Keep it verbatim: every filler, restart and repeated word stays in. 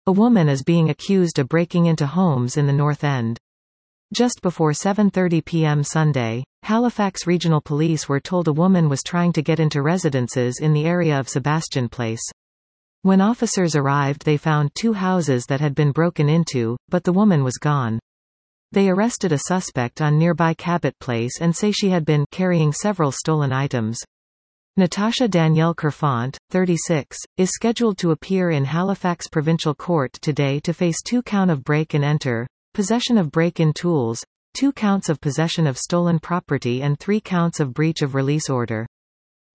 A woman is being accused of breaking into homes in the North End. Just before seven thirty p m Sunday, Halifax Regional Police were told a woman was trying to get into residences in the area of Sebastian Place. When officers arrived, they found two houses that had been broken into, but the woman was gone. They arrested a suspect on nearby Cabot Place and say she had been carrying several stolen items. Natasha Danielle Kerfont, thirty-six, is scheduled to appear in Halifax Provincial Court today to face two counts of break-and-enter, possession of break-in tools, two counts of possession of stolen property and three counts of breach of release order.